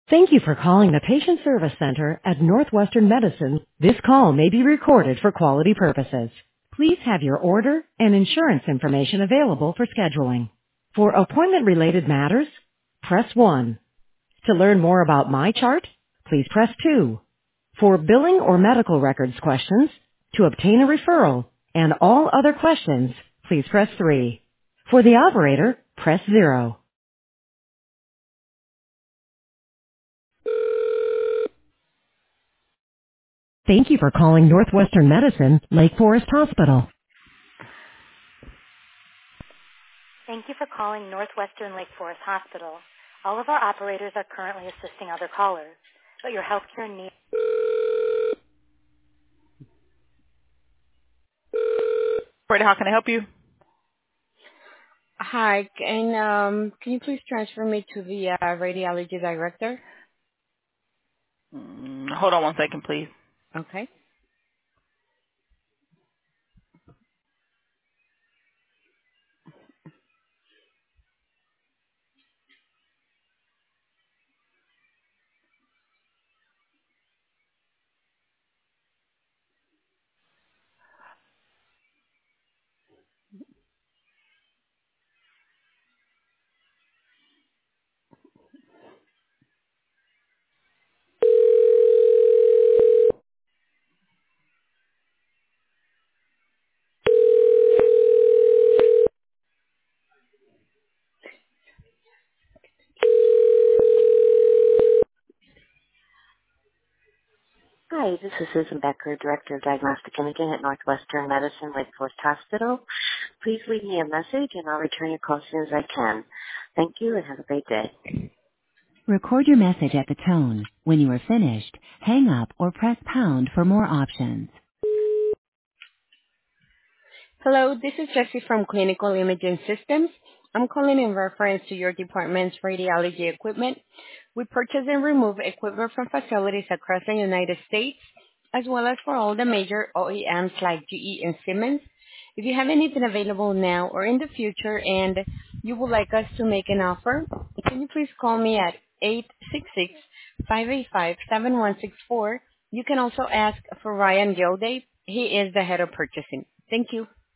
Thank you for calling the Patient Service Center at Northwestern Medicine. This call may be recorded for quality purposes. Please have your order and insurance information available for scheduling. For appointment-related matters, press 1. To learn more about MyChart, please press 2. For billing or medical records questions, to obtain a referral, and all other questions, please press 3. For the operator, press 0. Thank you for calling Northwestern Medicine, Lake Forest Hospital. Thank you for calling Northwestern Lake Forest Hospital. All of our operators are currently assisting other callers, but your healthcare needs... Brady, how can I help you? Hi, can you please transfer me to the radiology director? Hold on one second, please. Okay. Hi, this is Susan Becker, Director of Diagnostic Imaging at Northwestern Medicine Lake Forest Hospital. Please leave me a message and I'll return your call as soon as I can. Thank you and have a great day. Record your message at the tone. When you are finished, hang up or press pound for more options. Hello, this is Jessie from Clinical Imaging Systems. I'm calling in reference to your department's radiology equipment. We purchase and remove equipment from facilities across the United States, as well as for all the major OEMs like GE and Siemens. If you have anything available now or in the future and you would like us to make an offer, can you please call me at 866-585-7164. You can also ask for Ryan Gilday. He is the head of purchasing. Thank you.